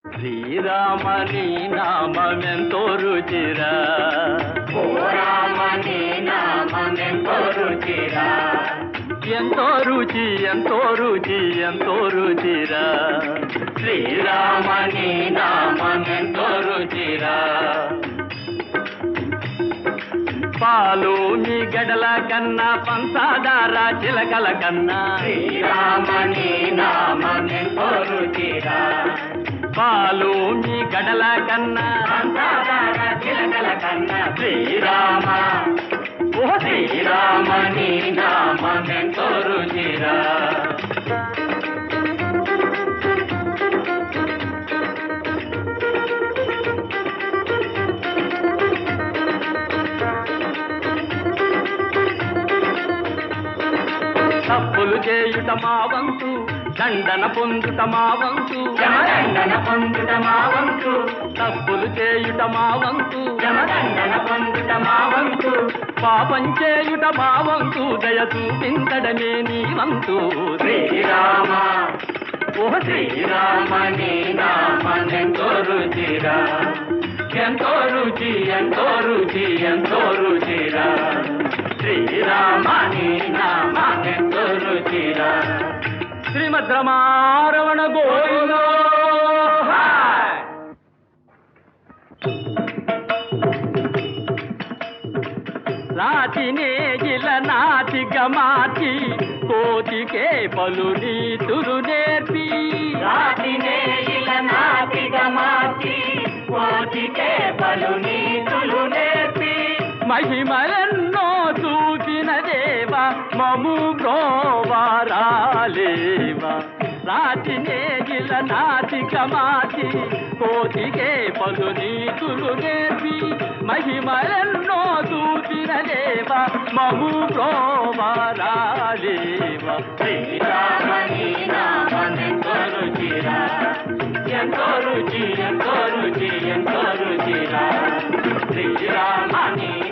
శ్రీరామని నామెంతో రుచిరా, ఓ రామని నామెంతో రుచిరా, ఎంతో రుచి ఎంతో రుచి ఎంతో రుచిరా. శ్రీరామని నామెంతో రుచిరా. పాలు మీ గడల కన్నా పంచదార చిలకల కన్నా, శ్రీరామని నామెంతో రుచిరా. పాలు మీ గడల కన్నా పంచదార చిలకల కన్నా శ్రీరామ, ఓ శ్రీరామని నామెంతో రుచిరా. తప్పులు చేయుట మా వంతు, దండన పొందుట మా వంతు, జమదండన పొందుట మా వంతు, తప్పులు చేయుట మా వంతు, జమదండన పొందుట మా వంతు, పాపం చేయుట మా వంతు, దయ చూపించడమే నీ వంతు. శ్రీరామ, ఓ శ్రీరామని నామెంతో రుచిరా. ఎంతో రుచి ఎంతో రుచి ఎంతో రుచిరా. శ్రీరామని నామెంతో రుచిరా. శ్రీమద్రమారమణ గోవిందో. రాతినే గిల నాటిక మార్చి, కోటికే పలు నీతులు నేర్పి, రాతినే ఇలా నాటిక మార్చి, కోటికే పలు నీతులు నేర్పి, మహిమలెన్నో చూసిన దేవా మము బ్రోవారాలేవా. రాతినే గిల నాటిక మార్చి, కోటికే పలు నీతులు నేర్పి, మహిమలెన్నో చూసిన దేవా మము బ్రోవారాలేవా. శ్రీరామని నామెంతో రుచిరా. ఎంతో రుచి ఎంతో రుచి ఎంతో రుచిరా. శ్రీరామని